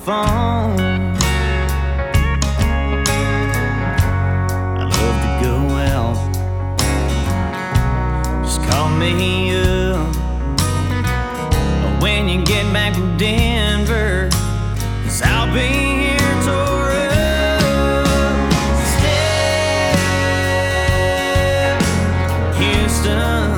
phone. I love to go out, just call me up when you get back from Denver, 'cause I'll be here tore up. Step Houston,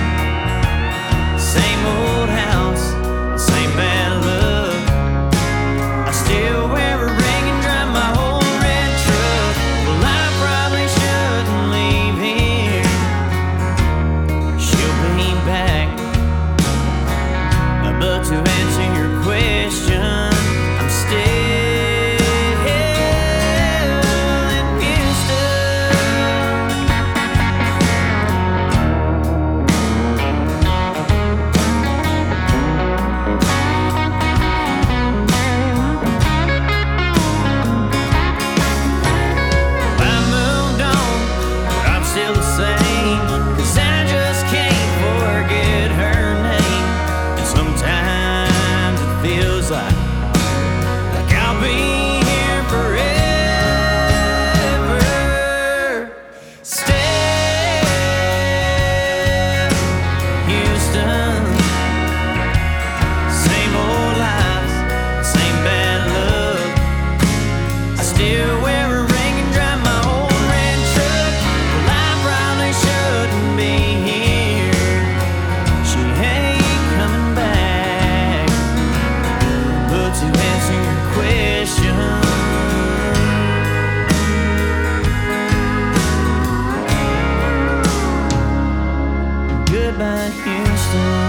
same old house, same bad luck. I still wear a ring and drive my old red truck. Well, I probably shouldn't leave here. She'll be back. But to answer your question, I'm still in Houston. I moved on, but I'm still the same, 'cause I just can't forget her name. And sometimes it feels like I'll be here forever. Stay, Houston, same old lives, same bad luck. I still wear a ring and drive my old red truck. Well, I probably shouldn't be here. She ain't coming back. But to answer your question, goodbye, Houston.